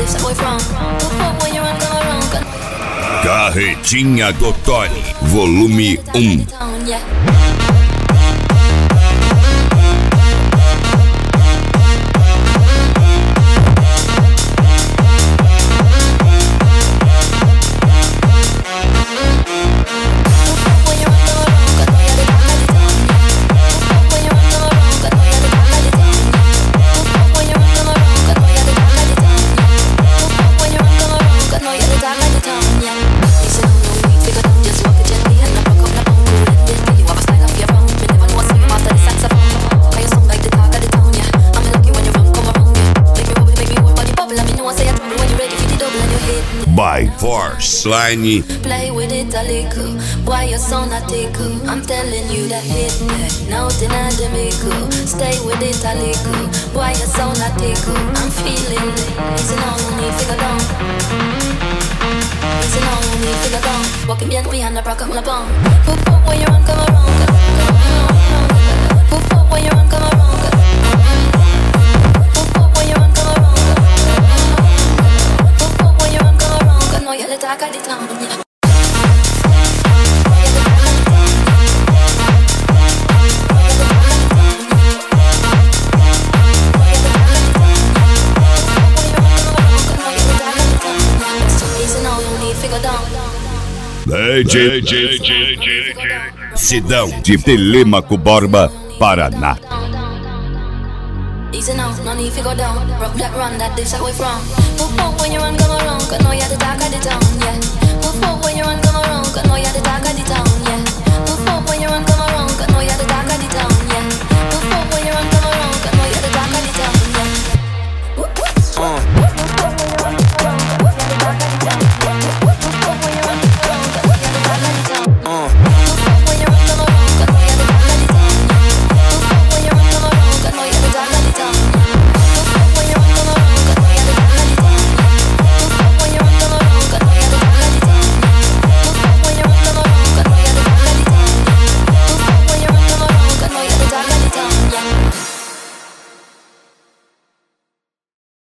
Carretinha do Tony, volume 1. By Force Line. Play with it a little, why you sound a tickle? I'm telling you that hit me, nothing I do make cool. Stay with it a little, why you sound a tickle? I'm feeling it, it's all you need, figure down. It's all you need, figure down. Walking bien, we hand the rock up my bum. Poof, poof, when you run, come around. Poof, poof, when you run, come around. Sidão de Telêmaco Borba, Paraná. Easy now, no need to go down. Rock that run that this away from. When you run, come around, 'cause know you're the talk of the town, yeah.